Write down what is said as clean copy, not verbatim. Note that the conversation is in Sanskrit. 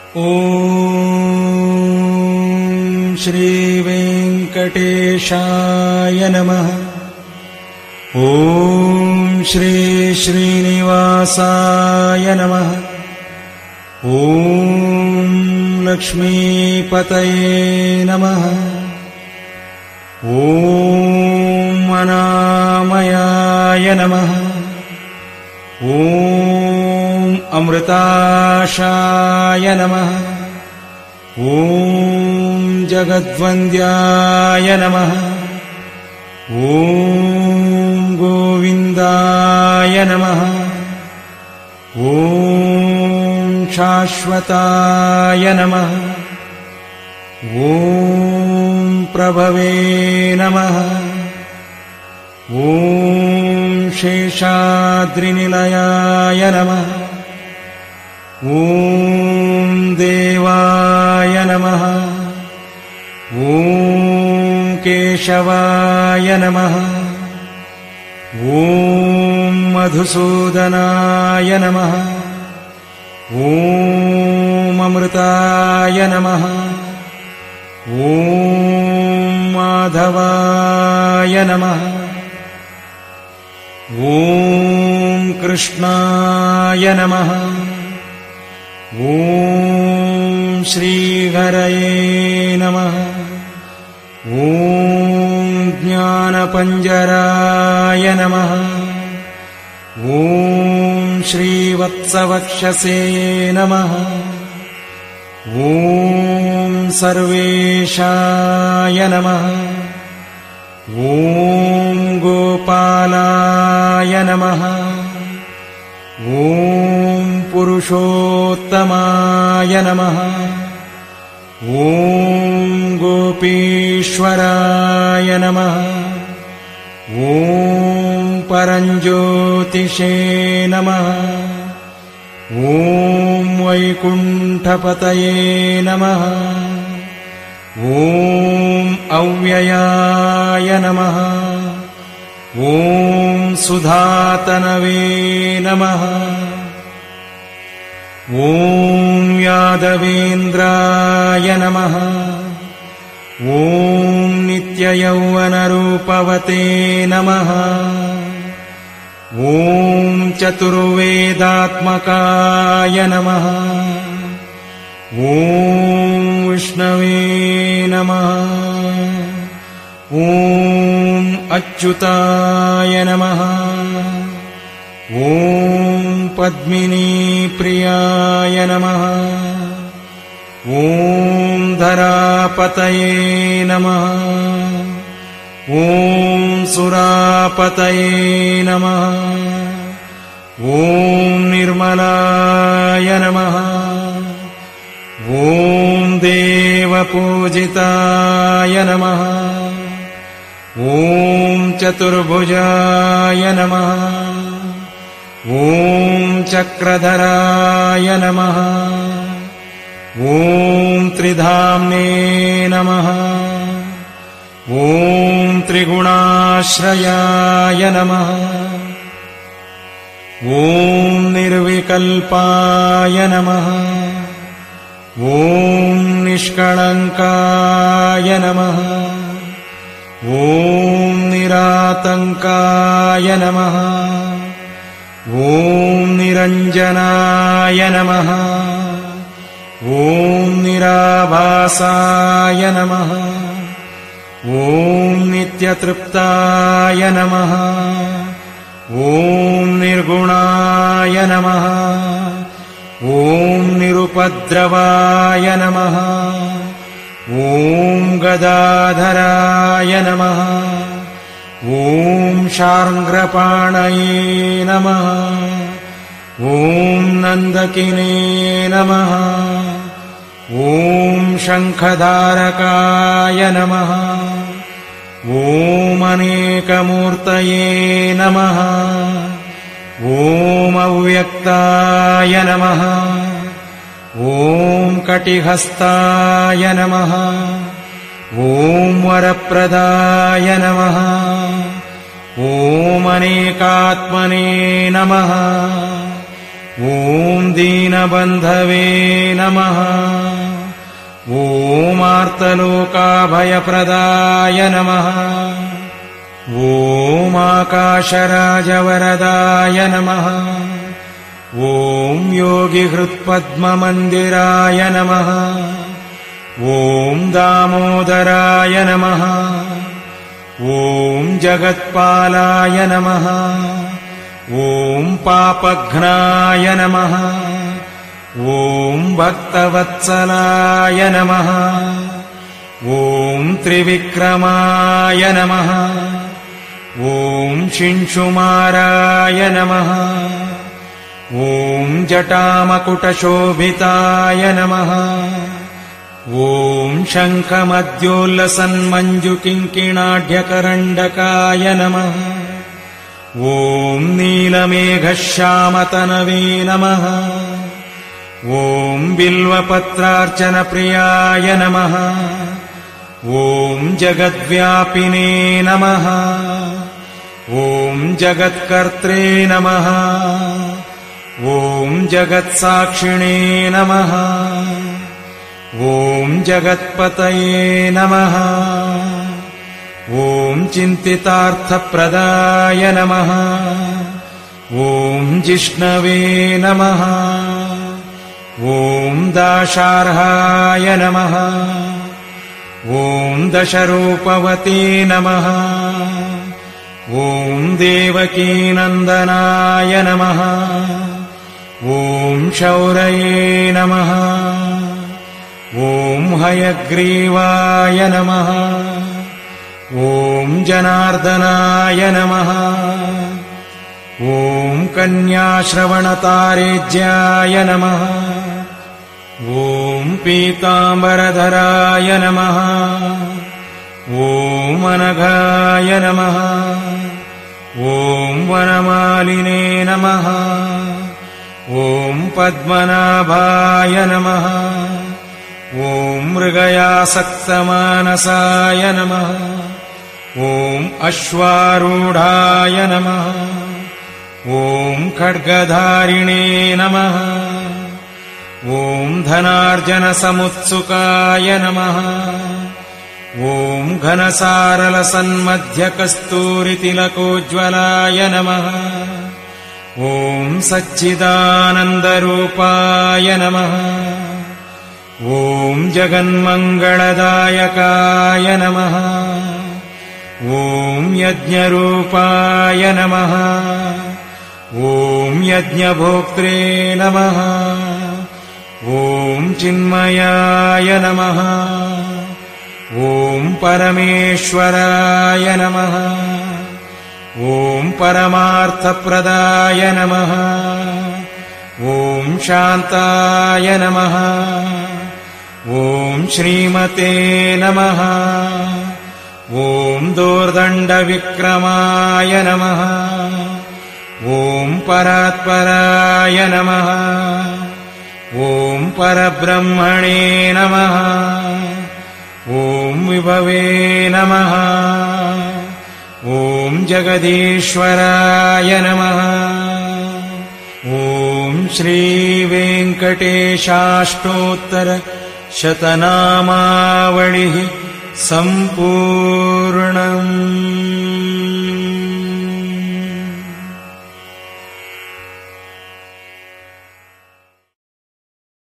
ॐ श्री वेंकटेशाय नमः। ॐ श्री श्रीनिवासाय नमः। ॐ लक्ष्मीपतये नमः। ॐ अनामयाय नमः। ॐ अमृताशाय नमः। ॐ जगद्वन्द्याय नमः। ॐ गोविन्दाय नमः। ॐ शाश्वताय नमः। ॐ प्रभवे नमः। ॐ शेषाद्रिनिलयाय नमः। ॐ देवाय नमः। ॐ केशवाय नमः। ॐ मधुसूदनाय नमः। ॐ अमृताय नमः। ॐ माधवाय नमः। ॐ कृष्णाय नमः। ॐ श्रीहरये नमः। ॐ ज्ञानपञ्जराय नमः। ॐ श्रीवत्सवक्षसे नमः। ॐ सर्वेशाय नमः। ॐ गोपालाय नमः। ॐ पुरुषोत्तमाय नमः। ॐ गोपीश्वराय नमः। ॐ परञ्ज्योतिषे नमः। ॐ वैकुण्ठपतये नमः। ॐ अव्ययाय नमः। ॐ सुधातनवे नमः। ॐ यादवेन्द्राय नमः। ॐ नित्ययौवनरूपवते नमः। ॐ चतुर्वेदात्मकाय नमः। ॐ विष्णवे नमः। ॐ अच्युताय नमः। ॐ पद्मिनीप्रियाय नमः। ॐ धरापतये नमः। ॐ सुरापतये नमः। ॐ निर्मलाय नमः। ॐ देवपूजिताय नमः। ॐ चतुर्भुजाय नमः। ॐ चक्रधराय नमः। ॐ त्रिधाम्ने नमः। ॐ त्रिगुणाश्रयाय नमः। ॐ निर्विकल्पाय नमः। ॐ निष्कळङ्काय नमः। ॐ निरातङ्काय नमः। ॐ निरञ्जनाय नमः। ॐ निराभासाय नमः। ॐ नित्यतृप्ताय नमः। ॐ निर्गुणाय नमः। ॐ निरुपद्रवाय नमः। ॐ गदाधराय नमः। ॐ शार्ङ्ग्रपाणये नमः। ॐ नन्दकिने नमः। ॐ शङ्खधारकाय नमः। ॐ अनेकमूर्तये नमः। ॐ अव्यक्ताय नमः। ॐ कटिहस्ताय नमः। ॐ वरप्रदाय नमः। ॐ अनेकात्मने नमः। ॐ दीनबन्धवे नमः। ॐ आर्तलोकाभयप्रदाय नमः। ॐ आकाशराजवरदाय नमः। ॐ योगिहृत्पद्ममन्दिराय नमः। ॐ दामोदराय नमः। ॐ जगत्पालाय नमः। ॐ पापघ्नाय नमः। ॐ भक्तवत्सलाय नमः। ॐ त्रिविक्रमाय नमः। ॐ शिंशुमाराय नमः। ॐ जटामकुटशोभिताय नमः। ॐ शङ्खमद्योल्लसन्मञ्जुकिङ्किणाढ्यकरण्डकाय नमः। ॐ नीलमेघश्यामतनवे नमः। ॐ बिल्वपत्रार्चनप्रियाय नमः। ॐ जगद्व्यापिने नमः। ॐ जगत्कर्त्रे नमः। ॐ जगत्साक्षिणे नमः। ॐ जगत्पतये नमः। ॐ चिन्तितार्थप्रदाय नमः। ॐ जिष्णवे नमः। ॐ दाशार्हाय नमः। ॐ दशरूपवते नमः। ॐ देवकीनन्दनाय नमः। ॐ शौरये नमः। ॐ हयग्रीवाय नमः। ॐ जनार्दनाय नमः। ॐ कन्याश्रवणतारेज्याय नमः। ॐ पीताम्बरधराय नमः। ॐ अनघाय नमः। ॐ वनमालिने नमः। ॐ पद्मनाभाय नमः। ॐ मृगयासक्तमानसाय नमः। ॐ अश्वारूढाय नमः। ॐ खड्गधारिणे नमः। ॐ धनार्जनसमुत्सुकाय नमः। ॐ घनसारलसन्मध्यकस्तूरितिलकोज्ज्वलाय नमः। ॐ सच्चिदानन्दरूपाय नमः। ॐ जगन्मङ्गलदायकाय नमः। ॐ यज्ञरूपाय नमः। ॐ यज्ञभोक्त्रे नमः। ॐ चिन्मयाय नमः। ॐ परमेश्वराय नमः। ॐ परमार्थप्रदाय नमः। ॐ शान्ताय नमः। ॐ श्रीमते नमः। ॐ दोर्दण्डविक्रमाय नमः। ॐ परात्पराय नमः। ॐ परब्रह्मणे नमः। ॐ विभवे नमः। ॐ जगदीश्वराय नमः। ॐ श्रीवेङ्कटेशाष्टोत्तरशतनामावलिः सम्पूर्णम्।